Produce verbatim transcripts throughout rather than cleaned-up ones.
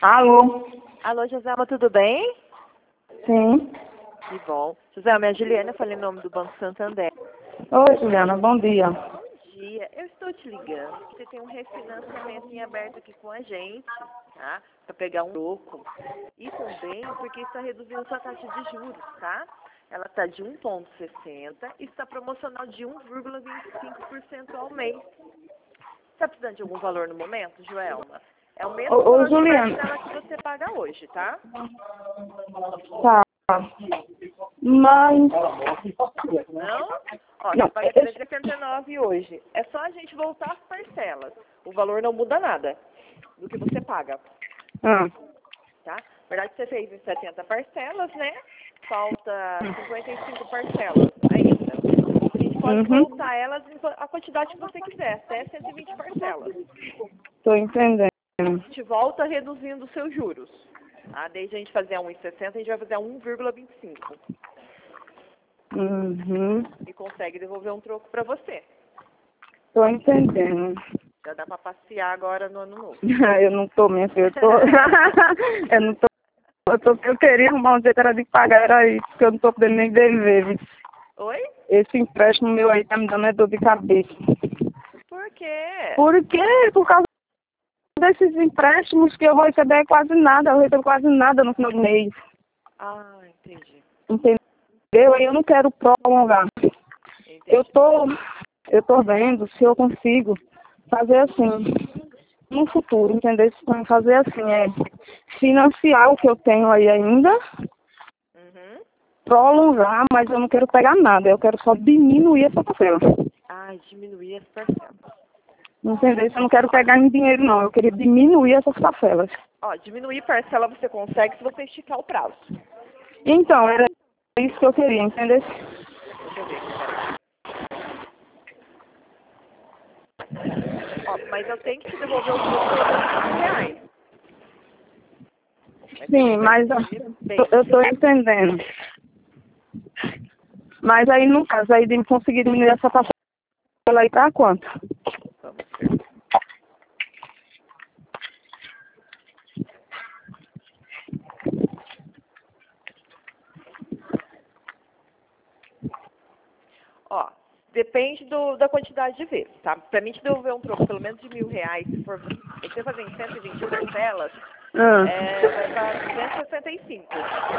Alô? Alô, Joselma, tudo bem? Sim. Que bom. Joselma, é a Juliana, falei em nome do Banco Santander. Oi, Juliana, bom dia. Bom dia, eu estou te ligando. Você tem um refinanciamento em aberto aqui com a gente, tá? Para pegar um troco. E também porque está reduzindo sua taxa de juros, tá? Ela está de um vírgula sessenta e está promocional de um vírgula vinte e cinco por cento ao mês. Está precisando de algum valor no momento, Joelma? É o mesmo Ô, ô valor de Juliana. parcela que você paga hoje, tá? Tá. Mas. Não? Ó, Não, você paga esse- trezentos e setenta e nove hoje. É só a gente voltar as parcelas. O valor não muda nada do que você paga, ah, tá? Na verdade, você fez em setenta parcelas, né? Falta cinquenta e cinco parcelas ainda. A gente pode uhum, voltar elas em a quantidade que você quiser, até cento e vinte parcelas. tô entendendo. A gente volta reduzindo os seus juros. Tá? Desde a gente fazer a um vírgula sessenta, a gente vai fazer a um vírgula vinte e cinco. Uhum, E consegue devolver um troco para você. tô entendendo. Já dá para passear agora no ano novo. Eu não tô, minha filha, eu tô. eu não tô. Eu, tô, eu queria arrumar um jeito era de pagar, era isso, porque eu não tô podendo nem dever. Viu? Oi? Esse empréstimo meu aí tá me dando é dor de cabeça. Por quê? Por quê? Por causa desses empréstimos que eu vou receber quase nada, eu recebo quase nada no final do mês. Ah, entendi. Entendeu? Aí eu não quero prolongar. Entendi. Eu tô, eu tô vendo se eu consigo fazer assim, no futuro, entendeu? Se fazer assim, é financiar o que eu tenho aí ainda, Uhum. prolongar, mas eu não quero pegar nada, eu quero só diminuir essa parcela. Ah, diminuir as parcelas. Entendeu? Eu não quero pegar em dinheiro não, eu queria diminuir essas parcelas. Ó, diminuir parcela você consegue se você esticar o prazo. Então, era isso que eu queria, entendeu? Deixa eu ver aqui, peraí. Ó, mas eu tenho que te devolver o troco pelo menos de mil reais. Mas você Sim, consegue mas ó, diminuir bem. tô- eu tô entendendo. Mas aí, no caso, aí de conseguir diminuir essa parcela aí pra quanto? Vamos ver. Ó, depende do, da quantidade de vezes, tá? Pra mim te devolver um troco pelo menos de mil reais, se for você fazer em cento e vinte parcelas, Ah, é, vai para duzentos e sessenta e cinco.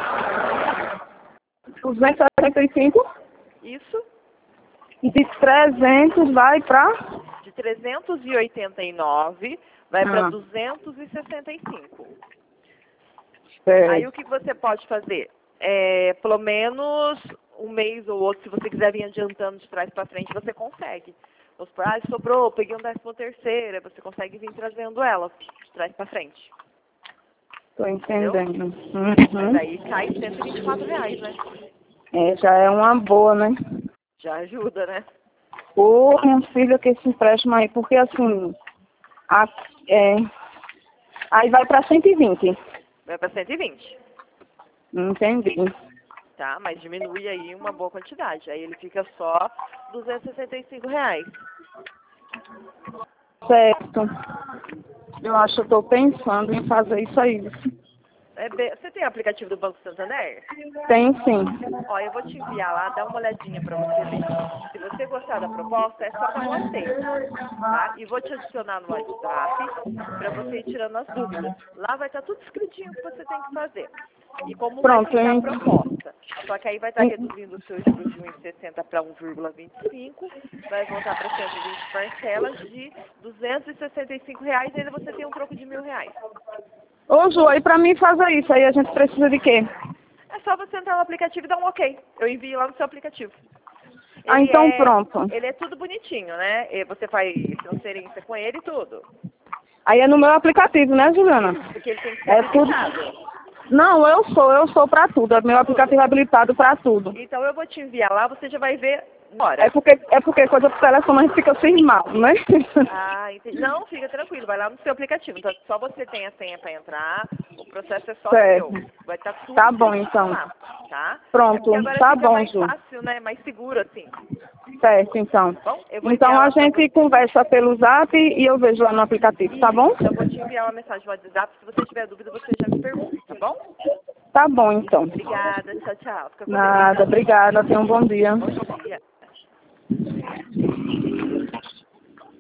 duzentos e setenta e cinco Isso, e de trezentos vai pra... de trezentos e oitenta e nove vai para Ah, duzentos e sessenta e cinco. Aí o certo. que você pode fazer? É, pelo menos um mês ou outro, se você quiser vir adiantando de trás para frente, você consegue. Vamos supor, ah, sobrou, peguei um décimo terceiro, aí você consegue vir trazendo ela de trás para frente. Tô Entendeu? entendendo. Mas Uhum. aí cai cento e vinte e quatro reais, né? É, já é uma boa, né? Já ajuda, né? Ô, minha filha, que esse empréstimo aí, porque assim, a, é, aí vai pra cento e vinte. Vai para cento e vinte, Entendi. tá? Mas diminui aí uma boa quantidade. Aí ele fica só duzentos e sessenta e cinco reais. Certo. Eu acho que eu tô pensando em fazer isso aí. É bem- Você tem o aplicativo do Banco Santander? Tem sim. Ó, eu vou te enviar lá, dá uma olhadinha para você ver. Se você gostar da proposta, é só dar um aceito, tá? E vou te adicionar no WhatsApp para você ir tirando as dúvidas. Lá vai estar tudo escritinho o que você tem que fazer. E como vai Pronto, ficar a hein? proposta. Só que aí vai estar reduzindo os seus juros de um vírgula sessenta para um vírgula vinte e cinco, vai voltar para cento e vinte parcelas de duzentos e sessenta e cinco reais e ainda você tem um troco de mil reais. Ô, Ju, aí pra mim fazer isso aí, a gente precisa de quê? É só você entrar no aplicativo e dar um ok. Eu envio lá no seu aplicativo. Ah, Ele então é, pronto. ele é tudo bonitinho, né? E você faz transferência com ele e tudo. Aí é no meu aplicativo, né, Juliana? Porque ele tem que ser É tudo. habilitado. Não, eu sou, eu sou pra tudo. É meu aplicativo Tudo. habilitado pra tudo. Então eu vou te enviar lá, você já vai ver na É hora. porque, é porque coisa pro telefone a gente fica cismado, né? Ah, entendi. Não, fica tranquilo, vai lá no seu aplicativo. Então, só você tem a senha para entrar, O processo é só Certo. seu. Vai estar tudo Tá bom, certinho então. lá, tá? Pronto, É agora tá fica bom, mais Ju. fácil, né? Mais seguro, assim. Certo, então. Bom, eu vou Então enviar a lá pra gente você. conversa pelo zap e eu vejo lá no aplicativo, tá bom? Eu vou te enviar uma mensagem no WhatsApp. Se você tiver dúvida, você já me pergunta, tá bom? Tá bom, então. Obrigada. Tchau, tchau. Fica com Deus. Nada, obrigada. Tenha um bom dia. Bom dia.